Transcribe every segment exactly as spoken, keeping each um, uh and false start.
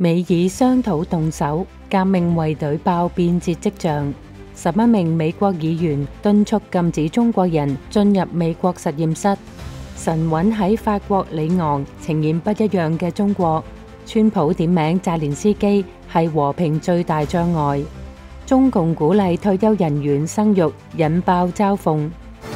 美以商討動手，革命衛隊爆變節跡象。十一名美國議員敦促禁止中國人進入美國實驗室。神韻喺法國里昂呈現不一樣嘅中國。川普點名澤連斯基係和平最大障礙。中共鼓勵退休人員生育，引爆嘲諷。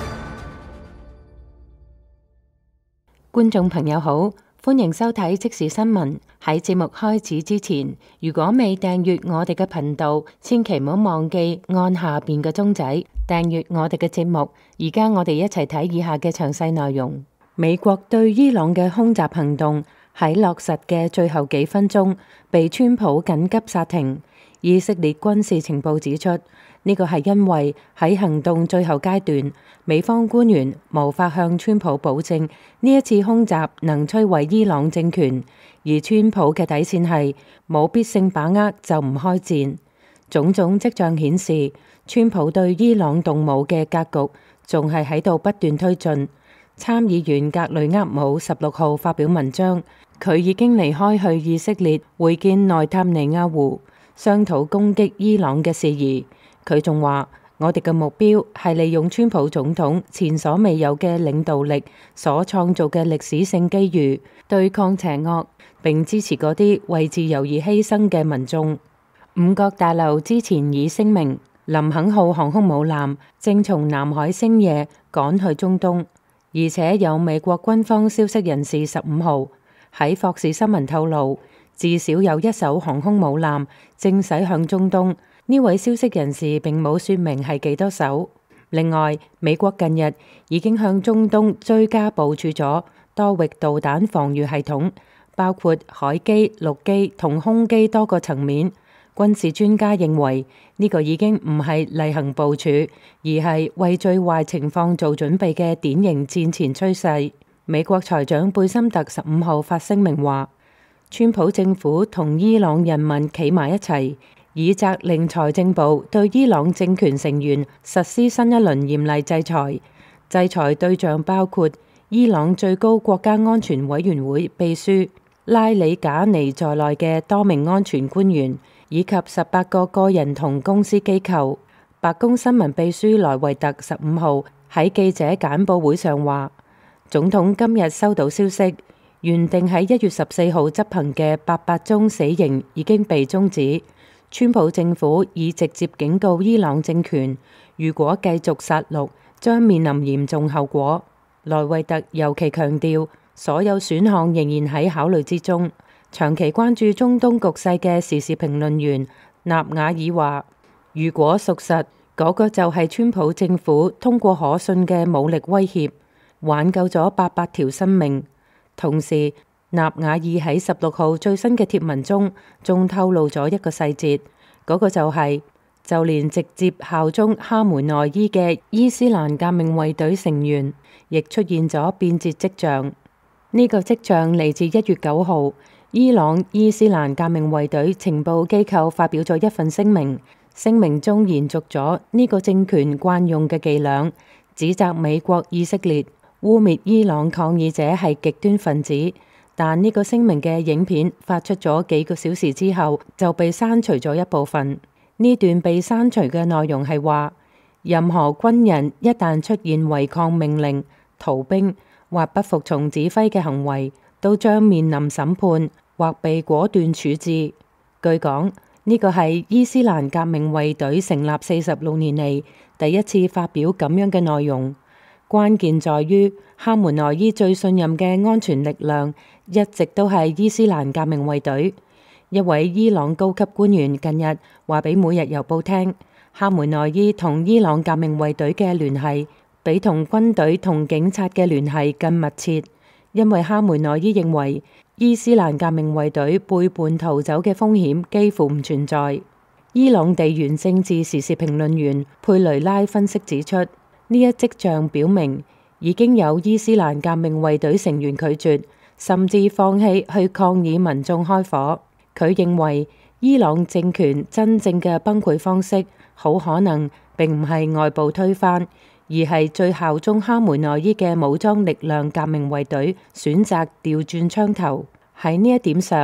觀眾朋友好，歡迎收睇即時新聞。喺節目開始之前，如果未訂閱我哋嘅頻道，千祈唔好忘記按下邊嘅鐘仔訂閱我哋嘅節目。而家我哋一齊睇以下嘅詳細內容。美國對伊朗嘅空襲行動喺落實嘅最後幾分鐘被川普緊急剎停。以色列軍事情報指出，呢個係因為喺行動最後階段，美方官員無法向川普保證呢一次空襲能摧毀伊朗政權，而川普嘅底線係冇必勝把握就唔開戰。種種跡象顯示，川普對伊朗動武嘅格局仲係喺度不斷推進。參議員格雷厄姆十六號發表文章，佢已經離開去以色列會見內塔尼亞胡，商討攻擊伊朗嘅事宜。佢仲話：我哋嘅目標係利用川普總統前所未有嘅領導力所創造嘅歷史性機遇，對抗邪惡，並支持嗰啲為自由而犧牲嘅民眾。五角大樓之前已聲明，林肯號航空母艦正從南海星夜趕去中東，而且有美國軍方消息人士十五號喺霍士新聞透露，至少有一艘航空母艦正駛向中東。呢位消息人士並冇說明係幾多艘。另外，美國近日已經向中東追加部署咗多域導彈防禦系統，包括海基、陸基同空基多個層面。軍事專家認為呢個已經唔係例行部署，而係為最壞情況做準備嘅典型戰前趨勢。美國財長貝森特十五號發聲明話，川普政府同伊朗人民企埋一齊，以責令財政部對伊朗政權成員實施新一輪嚴厲制裁。制裁對象包括伊朗最高國家安全委員會秘書拉里賈尼在內嘅多名安全官員，以及十八個個人同公司機構。白宮新聞秘書萊維特十五號喺記者簡報會上話，總統今日收到消息，原定喺一月十四號執行嘅八百宗死刑已經被終止。川普政府已直接警告伊朗政權，如果繼續殺戮，將面臨嚴重後果。萊維特尤其強調，所有選項仍然喺考慮之中。長期關注中東局勢嘅時事評論員納瓦爾話，如果屬實，嗰個就係川普政府通過可信嘅武力威脅挽救咗八百條生命。同時，納瓦爾喺十六號最新嘅貼文中，仲透露咗一個細節，嗰個就係就連直接效忠哈梅內伊嘅伊斯蘭革命衛隊成員，亦出現咗變節跡象。呢個跡象嚟自一月九號，伊朗伊斯蘭革命衛隊情報機構發表咗一份聲明，聲明中延續咗呢個政權慣用嘅伎倆，指責美國、以色列污衊伊朗抗議者係極端分子。但呢個聲明嘅影片發出咗幾個小時之後，就被刪除咗一部分。呢段被刪除嘅內容係話，任何軍人一旦出現違抗命令、逃兵或不服從指揮嘅行為，都將面臨審判或被果斷處置。據講，呢個係伊斯蘭革命衛隊成立四十六年嚟第一次發表咁樣嘅內容。關鍵在於哈梅內伊最信任嘅安全力量一直都係伊斯蘭革命衛隊。一位伊朗高級官員近日話俾每日郵報聽，哈梅內伊同伊朗革命衛隊嘅聯繫比同軍隊同警察嘅聯繫更密切，因為哈梅內伊認為伊斯蘭革命衛隊背叛逃走嘅風險幾乎唔存在。伊朗地緣政治時事評論員佩雷拉分析指出，呢一跡象表明已經有伊斯蘭革命衛隊成員拒絕，甚至放棄去抗議民眾開火。佢認為伊朗政權真正嘅崩潰方式好可能並唔係外部推翻，而係最效忠哈梅內伊嘅武裝力量革命衛隊選擇調轉槍頭。喺呢一點上，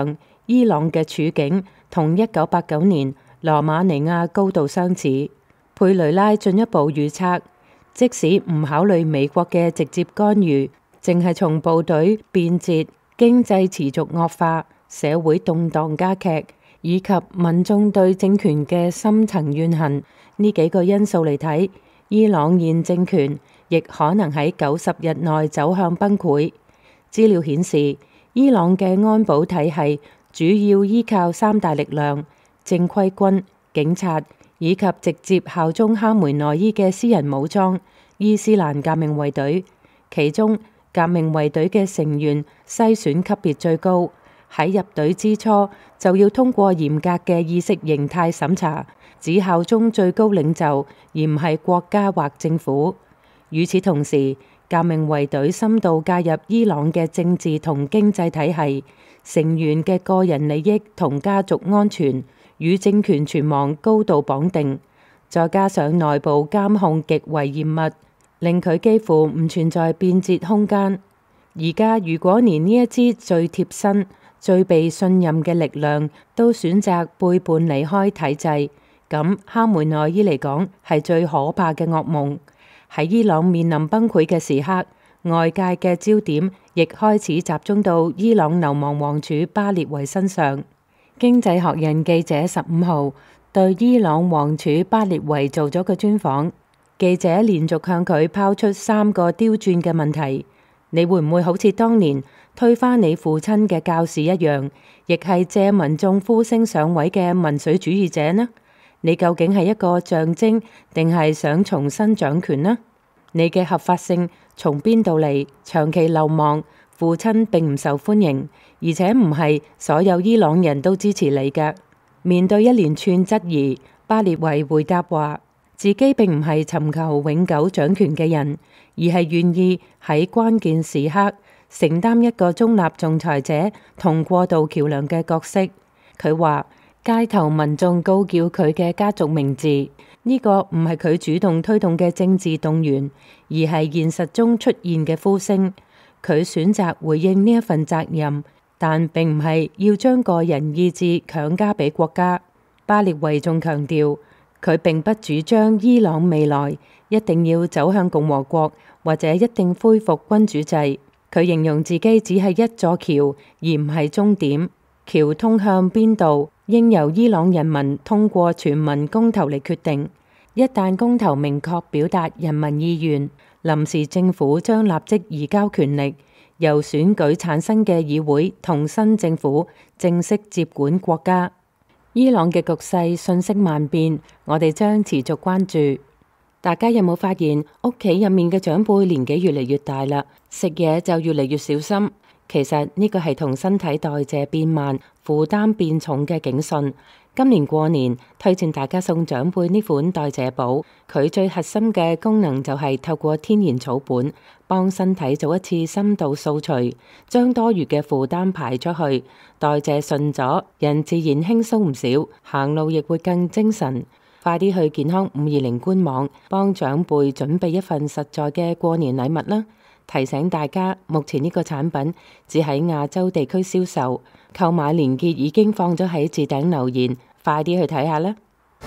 伊朗嘅處境同一九八九年羅馬尼亞高度相似。佩雷拉進一步預測，即使唔考慮美國嘅直接干預，淨係從部隊變節、經濟持續惡化、社會動盪加劇，以及民眾對政權嘅深層怨恨呢幾個因素嚟睇，伊朗現政權亦可能喺九十日內走向崩潰。資料顯示，伊朗嘅安保體系主要依靠三大力量：正規軍、警察以及直接效忠哈梅內伊嘅私人武裝伊斯蘭革命衛隊。其中，革命衛隊嘅成員篩選級別最高，喺入隊之初就要通過嚴格嘅意識形態審查，只效忠最高領袖，而唔係國家或政府。與此同時，革命衛隊深度介入伊朗嘅政治同經濟體系，成員嘅個人利益同家族安全與政權存亡高度綁定，再加上內部監控極為嚴密，令佢幾乎唔存在變節空間。而家如果連呢一支最貼身、最被信任嘅力量都選擇背叛離開體制，咁哈梅內伊嚟講係最可怕嘅噩夢。喺伊朗面臨崩潰嘅時刻，外界嘅焦點亦開始集中到伊朗流亡王儲巴列維身上。經濟學人記者十五號對伊朗王儲巴列維做咗個專訪，記者連續向佢拋出三個刁鑽嘅問題：你會唔會好似當年推翻你父親嘅教士一樣，亦係借民眾呼聲上位嘅民粹主義者呢？你究竟係一個象徵，定係想重新掌權呢？你嘅合法性從邊度嚟？長期流亡，父親並唔受歡迎，而且唔係所有伊朗人都支持你嘅。面對一連串質疑，巴列維回答話，自己並唔係尋求永久掌權嘅人，而係願意喺關鍵時刻承擔一個中立仲裁者同過渡橋樑嘅角色。佢話，街頭民眾高叫佢嘅家族名字，呢個唔係佢主動推動嘅政治動員，而係現實中出現嘅呼聲。佢選擇回應呢一份責任，但並唔係要將個人意志強加俾國家。巴列維仲強調，佢並不主張伊朗未來一定要走向共和國，或者一定恢復君主制。佢形容自己只係一座橋，而唔係終點。橋通向邊度，應由伊朗人民通過全民公投嚟決定。一旦公投明確表達人民意願，臨時政府將立即移交權力，由選舉產生嘅議會同新政府正式接管國家。伊朗嘅局勢瞬息萬變，我哋將持續關注。大家有冇發現屋企入面嘅長輩年紀越嚟越大啦，食嘢就越嚟越小心？其實呢個係同身體代謝變慢、負擔變重嘅警訊。今年過年推薦大家送長輩呢款代謝寶，佢最核心嘅功能就係透過天然草本幫身體做一次深度掃除，將多餘嘅負擔排出去，代謝順咗，人自然輕鬆唔少，行路亦會更精神。快啲去健康五二零官網幫長輩準備一份實在嘅過年禮物啦！提醒大家，目前呢個產品只喺亞洲地區銷售，購買連結已經放咗喺置頂留言，快啲去睇下啦！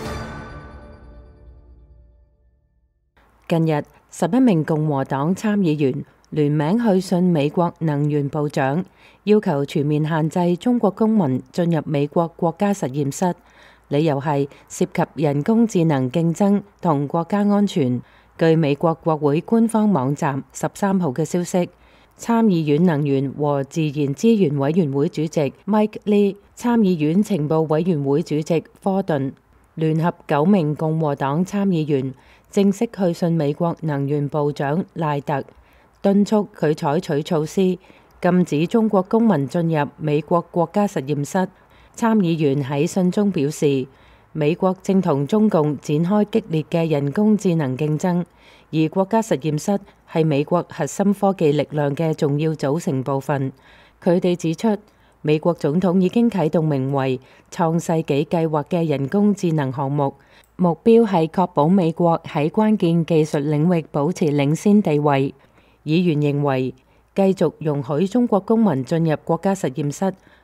近日，十一名共和黨參議員聯名去信美國能源部長，要求全面限制中國公民進入美國國家實驗室，理由係涉及人工智能競爭同國家安全。據美國國會官方網站十三號嘅消息，參議院能源和自然資源委員會主席 Mike Lee、參議院情報委員會主席科頓，聯合九名共和黨參議員正式去信美國能源部長賴特，敦促佢採取措施禁止中國公民進入美國國家實驗室。參議員喺信中表示，美國正同中共展開激烈嘅人工智能競爭，而國家實驗室係美國核心科技力量嘅重要組成部分。佢哋指出，美國總統已經啟動名為創世紀計劃嘅人工智能項目，目標係確保美國喺關鍵技術領域保持領先地位。議員認為，繼續容許中國公民進入國家實驗室，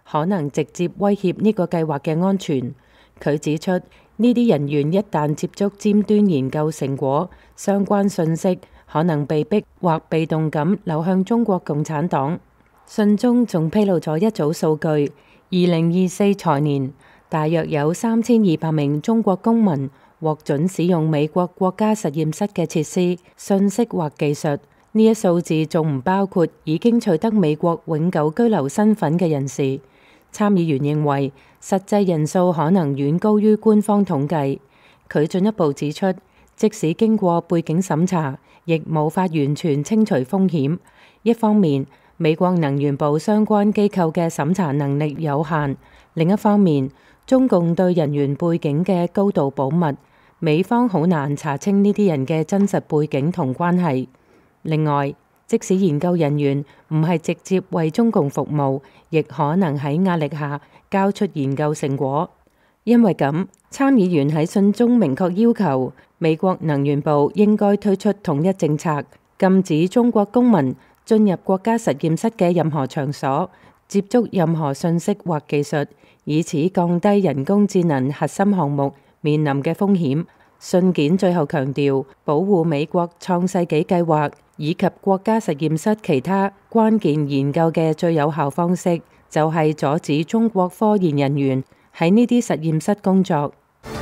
可能直接威脅呢個計劃嘅安全。佢指出，呢啲人員一旦接觸尖端研究成果，相關信息可能被逼或被動咁流向中國共產黨。信中仲披露咗一組數據，二零二四財年大約有三千二百名中國公民獲准使用美國國家實驗室嘅設施、信息或技術。呢一數字仲唔包括已經取得美國永久居留身份嘅人士。參議員認為實際人數可能遠高於官方統計。佢進一步指出，即使經過背景審查，亦無法完全清除風險。一方面，美國能源部相關機構嘅審查能力有限；另一方面，中共對人員背景嘅高度保密，美方好難查清呢啲人嘅真實背景同關係。另外，即使研究人員唔係直接為中共服務，亦可能喺壓力下交出研究成果。因為咁，參議員喺信中明確要求美國能源部應該推出統一政策，禁止中國公民進入國家實驗室嘅任何場所，接觸任何信息或技術，以此降低人工智能核心項目面臨嘅風險。信件最後強調，保護美國創世紀計劃以及國家實驗室其他關鍵研究嘅最有效方式，就係阻止中國科研人員喺呢啲實驗室工作。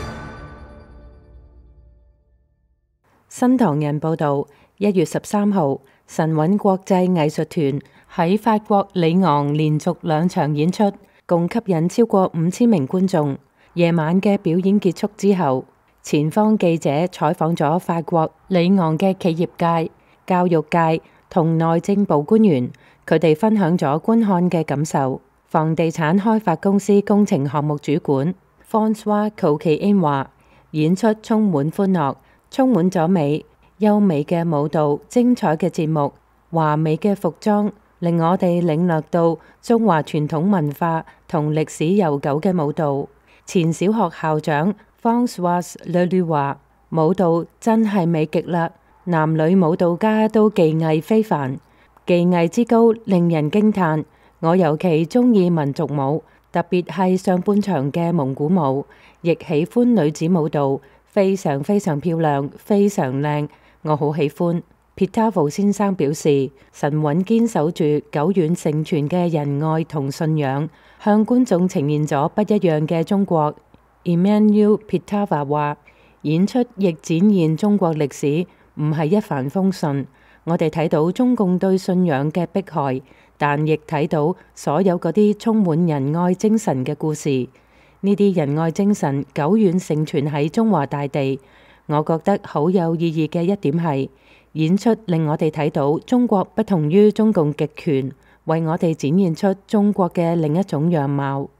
新唐人報導，一月十三號，神韻國際藝術團喺法國里昂連續兩場演出，共吸引超過五千名觀眾。夜晚嘅表演結束之後，前方記者採訪咗法國里昂嘅企業界、教育界同內政部官員，佢哋分享咗觀看嘅感受。房地產開發公司工程項目主管 François Coquelin 話：演出充滿歡樂，充滿咗美、優美嘅舞蹈、精彩嘅節目、華美嘅服裝，令我哋領略到中華傳統文化同歷史悠久嘅舞蹈。前小學校長François Leroux 話：舞蹈真係美極啦，男女舞蹈家都技藝非凡，技藝之高令人驚嘆。我尤其中意民族舞，特別係上半場嘅蒙古舞，亦喜歡女子舞蹈，非常非常漂亮，非常靚，我好喜歡。Pitavo 先生表示，神韻堅守住久遠承傳嘅仁愛同信仰，向觀眾呈現咗不一樣嘅中國。Emmanuel Pitava 話：演出亦展現中國歷史唔係一帆風順，我哋睇到中共對信仰嘅迫害，但亦睇到所有嗰啲充滿仁愛精神嘅故事。呢啲仁愛精神久遠承傳喺中華大地。我覺得好有意義嘅一點係，演出令我哋睇到中國不同於中共極權，為我哋展現出中國嘅另一種樣貌。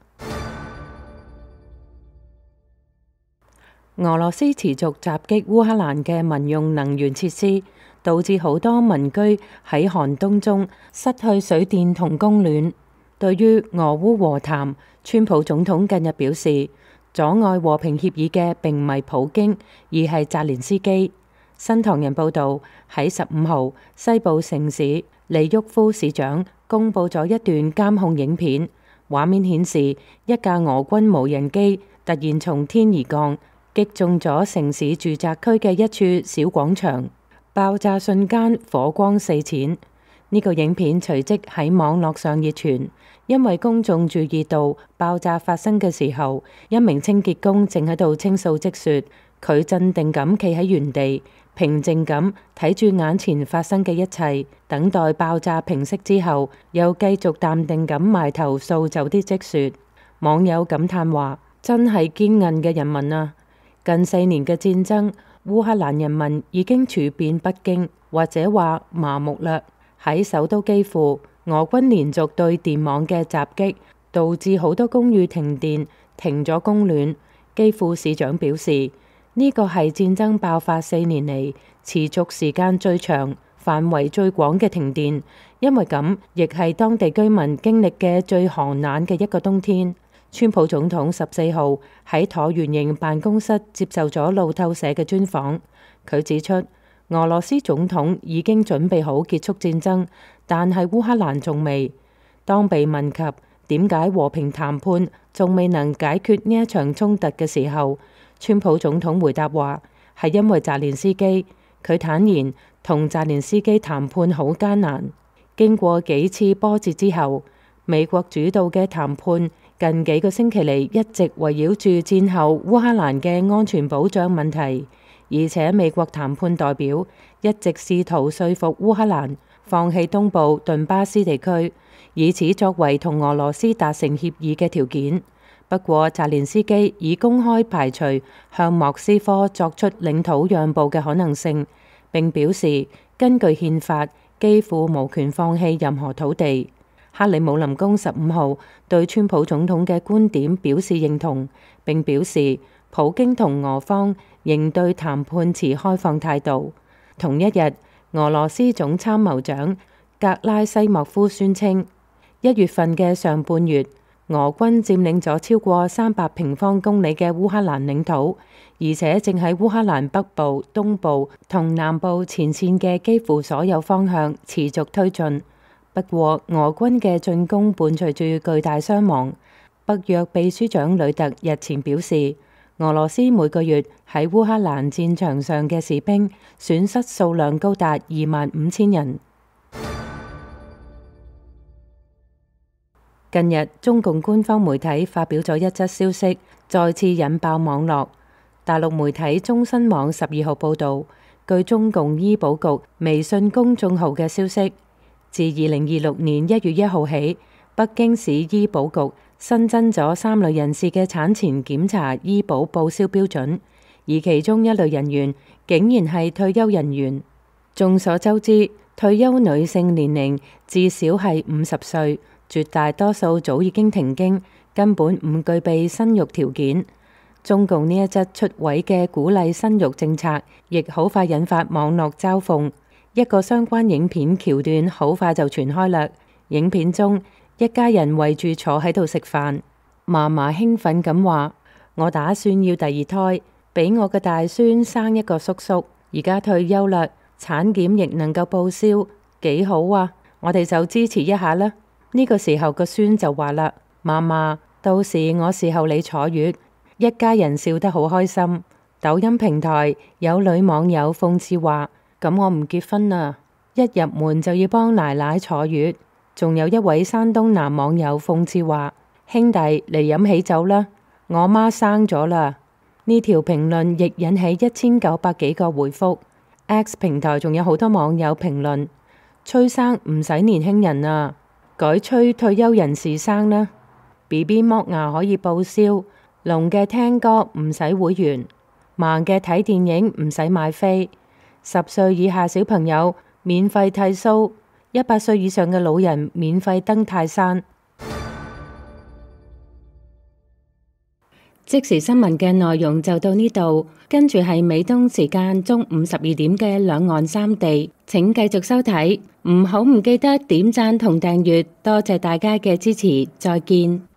俄羅斯持續襲擊烏克蘭嘅民用能源設施，導致好多民居喺寒冬中失去水電同供暖。對於俄烏和談，川普總統近日表示，阻礙和平協議嘅並唔係普京，而係澤連斯基。新唐人報導，喺十五號，西部城市利沃夫市長公佈咗一段監控影片，畫面顯示一架俄軍無人機突然從天而降，擊中咗城市住宅區嘅一處小廣場，爆炸瞬間火光四濺。呢個影片隨即喺網絡上熱傳，因為公眾注意到爆炸發生嘅時候，一名清潔工正喺度清掃積雪，佢鎮定咁企喺原地，平靜咁睇住眼前發生嘅一切，等待爆炸平息之後，又繼續淡定咁埋頭掃走啲積雪。網友感嘆話：真係堅韌嘅人民啊！近四年嘅戰爭，烏克蘭人民已經處變不驚，或者話麻木啦。喺首都基輔，俄軍連續對電網嘅襲擊，導致好多公寓停電，停咗供暖。基輔市長表示，呢個係戰爭爆發四年嚟持續時間最長、範圍最廣嘅停電，因為咁亦係當地居民經歷嘅最寒冷嘅一個冬天。川普總統十四號喺橢圓形辦公室接受咗路透社嘅專訪，佢指出，俄羅斯總統已經準備好結束戰爭，但係烏克蘭仲未。當被問及點解和平談判仲未能解決呢一場衝突嘅時候，川普總統回答話係因為澤連斯基。佢坦言同澤連斯基談判好艱難。經過幾次波折之後，美國主導嘅談判近幾個星期嚟一直圍繞住戰後烏克蘭嘅安全保障問題，而且美國談判代表一直試圖說服烏克蘭放棄東部頓巴斯地區，以此作為同俄羅斯達成協議嘅條件。不過澤連斯基已公開排除向莫斯科作出領土讓步嘅可能性，並表示根據憲法，幾乎無權放棄任何土地。克里姆林宮十五號對川普總統嘅觀點表示認同，並表示普京同俄方仍對談判持開放態度。同一日，俄羅斯總參謀長格拉西莫夫宣稱，一月份嘅上半月，俄軍佔領咗超過三百平方公里嘅烏克蘭領土，而且正喺烏克蘭北部、東部同南部前線嘅幾乎所有方向持續推進。不過，俄軍嘅進攻伴隨住巨大傷亡。北約秘書長呂特日前表示，俄羅斯每個月喺烏克蘭戰場上嘅士兵損失數量高達二萬五千人。近日，中共官方媒體發表咗一則消息，再次引爆網絡。大陸媒體中新網十二號報導，據中共醫保局微信公眾號嘅消息，自二零二六年一月一號起，北京市醫保局新增咗三類人士嘅產前檢查醫保報銷標準，而其中一類人員竟然係退休人員。眾所周知，退休女性年齡至少係五十歲，絕大多數早已經停經，根本唔具備生育條件。中共呢一則出位嘅鼓勵生育政策，亦好快引發網絡嘲諷。一個相關影片橋段好快就傳開啦。影片中，一家人圍住坐喺度食飯，嫲嫲興奮咁話：我打算要第二胎，俾我嘅大孫生一個叔叔。而家退休啦，產檢亦能夠報銷，幾好啊！我哋就支持一下啦。呢個時候個孫就話啦：嫲嫲，到時我侍候你坐月。一家人笑得好開心。抖音平台有女網友諷刺話：咁我唔結婚啦，一入門就要幫奶奶坐月。仲有一位山東男網友諷刺話：兄弟嚟飲喜酒啦，我媽生咗啦。呢條評論亦引起一千九百幾個回覆。X 平台仲有好多網友評論：催生唔使年輕人啊，改催退休人士生啦。B B 剝牙可以報銷，聾嘅聽歌唔使會員，盲嘅睇電影唔使買飛，十歲以下小朋友免費剃鬚，一百歲以上嘅老人免費登泰山。即時新聞嘅內容就到呢度，跟住係美東時間中午十二點嘅兩岸三地，請繼續收睇，唔好唔記得點讚同訂閱，多謝大家嘅支持，再見。